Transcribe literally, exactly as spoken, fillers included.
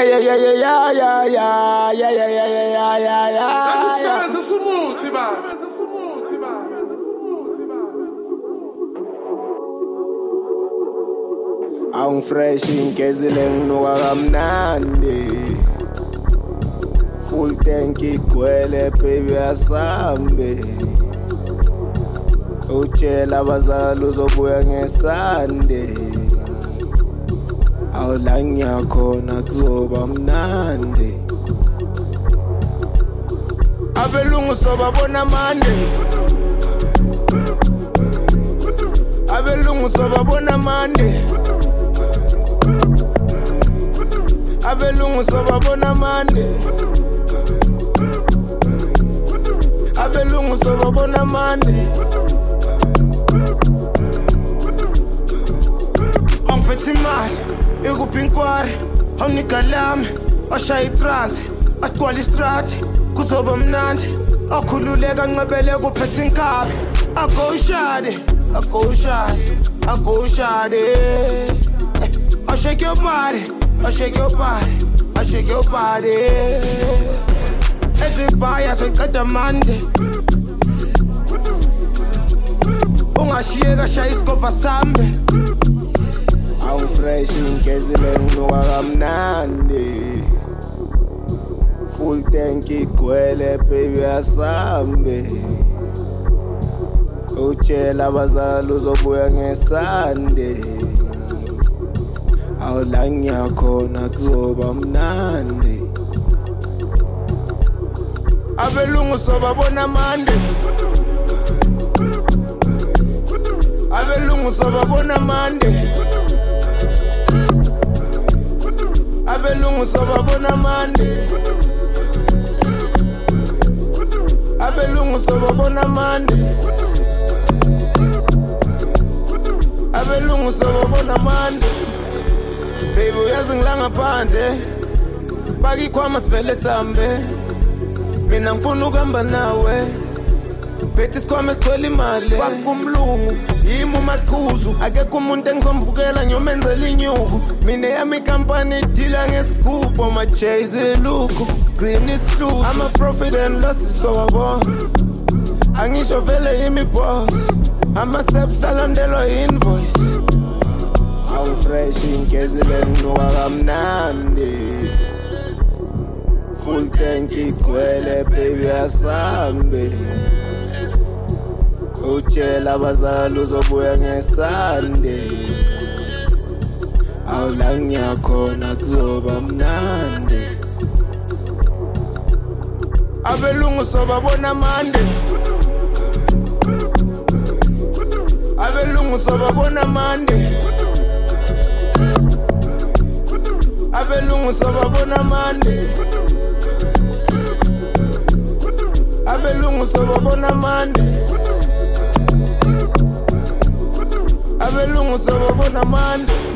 yeah, yeah, yeah, yeah, yeah, yeah, yeah, yeah, yeah, yeah, yeah. Asisebenze sumuthi baba. I'm fresh ingezile nginuka kamnandi. Full tank igcwele baby asambe. Utshela abazali uzobuya ngesande. Awula ngiyakhona kuzoba mnandi. Abelungu sobabona mande. Abelungu sobabona mande. Abelungu sobabona mande. Abelungu sobabona mande. Angiphethe imali ikuphinkwari awunigalami ashaya itrans asigcwala istrati kuzoba mnandi akhululeka ncebele kuphethe inkabi agoshade agoshade agoshade I shake your body I shake your body I shake your body ezibhaya seqeda manje ungashiyeka shaya isikova sambe. I'm fresh ingezile nginuka kamnandi. Full tank igcwele baby asambe. Utshela abazali uzobuya ngesande. Awula ngiyakhona kuzoba mnandi. Abelungu sobabona mande. Abelungu sobabona mande. Abelungu sobabona mande. Abelungu sobabona mande. Abelungu sobabona mande. Baby uyazi ngilanga phandle. Bakikhwama sivele sambe. Mina ngifuna ukuhamba nawe. Bethi sikhwama sithwele imali. Kwakumlungu yimi umaqhuzu. Akekho umuntu engizomvukela ngiyomenzela inyuku. Mina yami company deala ngesigubho ma Jay-Z lukho. Gcina isihluku. I'm a profit and loss so wabona. Angisho vele yimi boss. Ama steps alandelwa invoice. I'm fresh ingezile nginuka kamnandi. Full tank igcwele baby asambe. Utshela abazali uzobuya ngesande. Awula ngiyakhona kuzoba mnandi. Abelungu sobabona mande. Abelungu sobabona mande. Abelungu sobabona mande. Abelungu sobabona mande. Abelungu sobabona mande.